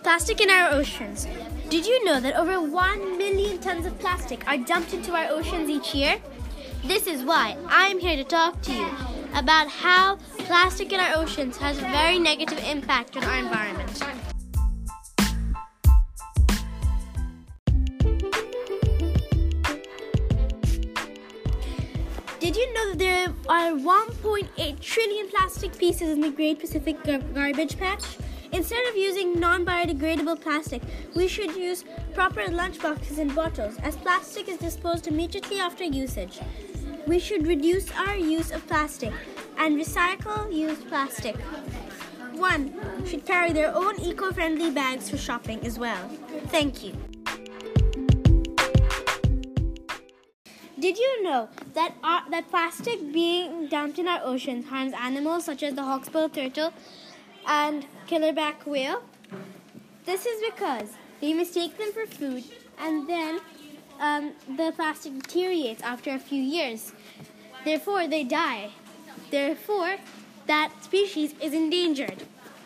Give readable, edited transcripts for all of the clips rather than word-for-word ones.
Plastic in our oceans. Did you know that over 1 million tons of plastic are dumped into our oceans each year? This is why I'm here to talk to you about how plastic in our oceans has a very negative impact on our environment. Did you know that there are 1.8 trillion plastic pieces in the Great Pacific Garbage Patch? Instead of using non-biodegradable plastic, we should use proper lunchboxes and bottles, as plastic is disposed immediately after usage. We should reduce our use of plastic and recycle used plastic. One should carry their own eco-friendly bags for shopping as well. Thank you. Did you know that plastic being dumped in our oceans harms animals such as the hawksbill turtle and killerback whale? This is because they mistake them for food, and then the plastic deteriorates after a few years. Therefore, they die. Therefore, that species is endangered.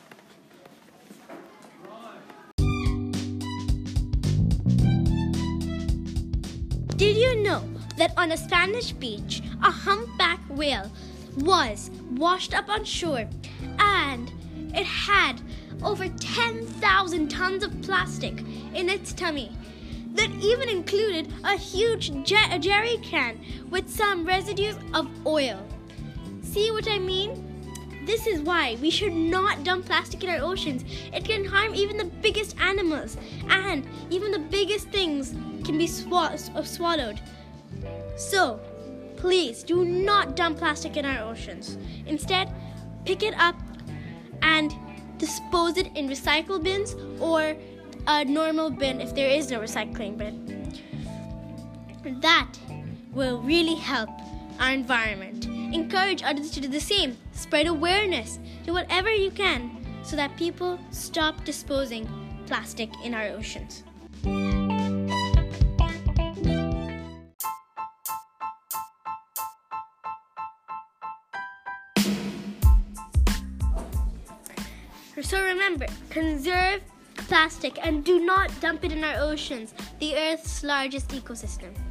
Did you know that on a Spanish beach, a humpback whale was washed up on shore and it had over 10,000 tons of plastic in its tummy that even included a huge jerry can with some residues of oil? See what I mean? This is why we should not dump plastic in our oceans. It can harm even the biggest animals, and even the biggest things can be swallowed. So, please do not dump plastic in our oceans. Instead, pick it up and dispose it in recycle bins or a normal bin if there is no recycling bin. That will really help our environment. Encourage others to do the same. Spread awareness. Do whatever you can so that people stop disposing plastic in our oceans. So remember, conserve plastic and do not dump it in our oceans, the Earth's largest ecosystem.